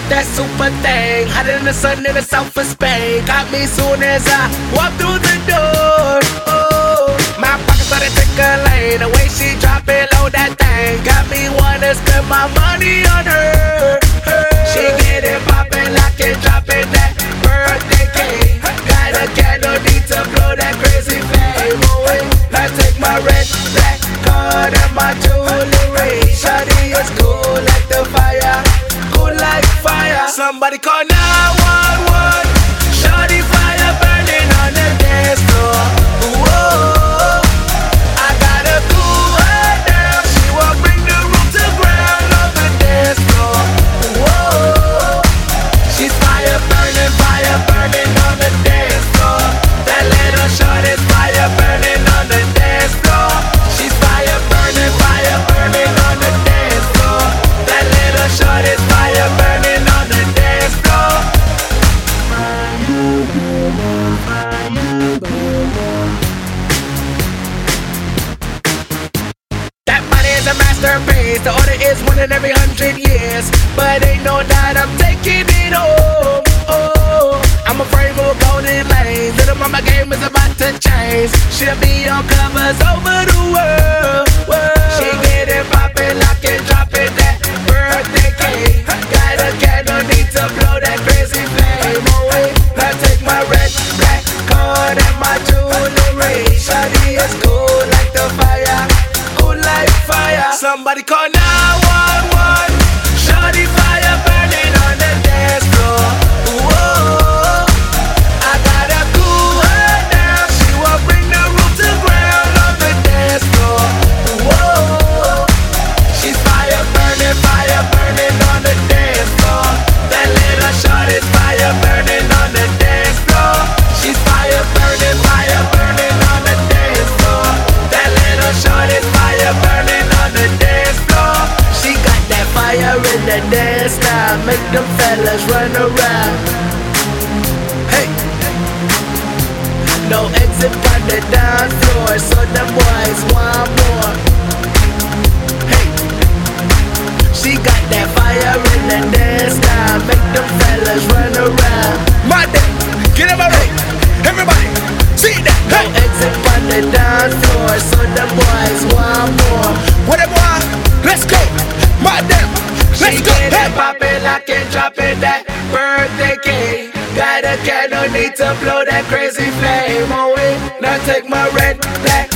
that super thing, hotter than the sun in the south of Spain. Got me soon as I walk through the door. Oh, my pockets started tickling, the way she drop it low, that thing got me wanna spend my money on her. She get it poppin', lock it, drop it, that birthday cake. Got a candle, need to blow that crazy flame away. I take my red, black card and my jewelry. Shawty is cool like the fire, cool like fire. Somebody call 911. Shawty fire burning on the dance floor. Whoa, I gotta cool her down. She won't bring the room to ground on the dance floor. Whoa, she's fire burning on the dance floor. That little shorty's fire burning on the dance floor. She's fire burning on the dance floor. That little shorty's fire burning on the dance floor. That body is a masterpiece. The order is one in every 100 years, but ain't no doubt I'm taking it home. Oh, I'm afraid we'll go to lanes. Little mama game is about to change. She'll be on covers over the world. She get it poppin', lock it, drop it, that birthday cake. Got a candle, need to blow that crazy flame away. I take my red, black card and my jewelry. Shawty is cool like the fire, cool like fire. Somebody call 911. Shawty fire burning on the dance floor. Whoa, I gotta cool her down. She won't bring the room to ground on the dance floor. Whoa, she's fire burning on the dance floor. That little shorty's fire burning on the dance floor. She's fire burning on the dance floor. That little shorty's fire burning on the dance floor. She got that fire in the dance style, make them fellas run around. Hey, no exit on the dance floor, so them boys want more. Hey, she got that fire in the dance style, make them fellas run around. My day, get up, hey, everybody, see that. Hey, no exit on the dance floor, so them boys want more. What them want? Let's go, my damn. Let's go. She get it poppin', lock it, drop it, that birthday cake. Got a candle, need to blow that crazy flame away. Now take my red, black